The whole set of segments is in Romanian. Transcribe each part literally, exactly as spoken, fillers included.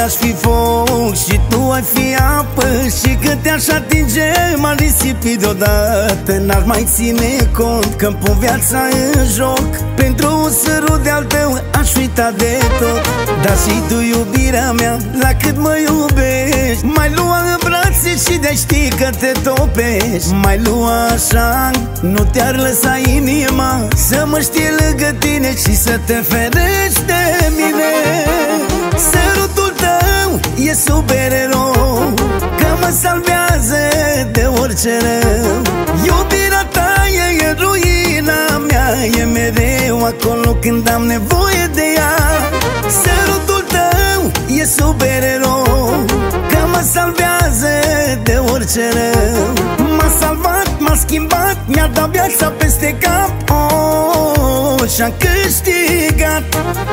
aș fi foc și tu ai fi apă, și când te-aș atinge m-ar risipi deodată. N-aș mai ține cont că-mi pun viața în joc, pentru un sărut de-al tău aș uita de tot. Dar și tu, iubirea mea, la cât mă iubești, mai lua în brațe și de știi că te topești. Mai lua așa, nu te-ar lăsa inima să mă știe lângă tine și să te ferești de mine. Sărutul tău e supererou, că mă salvează de orice rău. Iubirea ta e în ruina mea, e mereu acolo când am nevoie de ea. Sărutul tău e supererou, că mă salvează de orice rău. M-a salvat, m-a schimbat, mi-a dat viața peste cap, oh, și-am câștigat.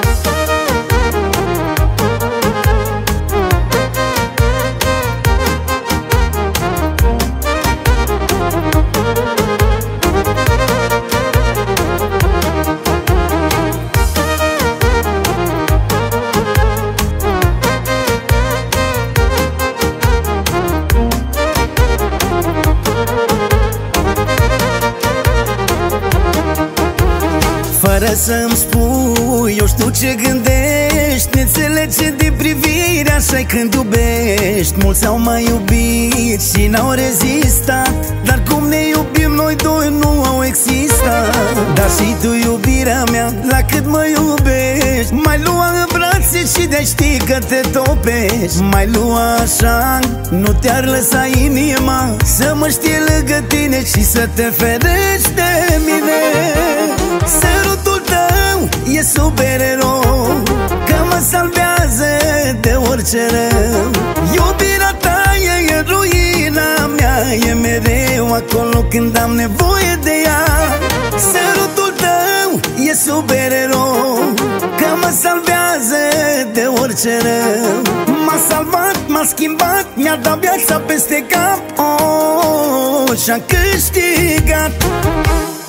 Fără să-mi spui, eu știu ce gândești, ne înțelege din privire, așa-i când iubești. Mulți au mai iubit și n-au rezistat, dar cum ne iubim noi doi nu au existat. Dar și tu, iubirea mea, la cât mă iubești, mai lua în brațe și de știi că te topești. Mai lua așa, nu te-ar lăsa inima să mă știe lângă tine și să te ferești de mine. Sărutul tău e supererou, că mă salvează de orice rău. Iubirea ta e în ruina mea, e mereu acolo când am nevoie de ea. Sărutul tău e supererou, că mă salvează de orice rău. M-a salvat, m-a schimbat, mi-a dat viața peste cap, oh, și-am câștigat.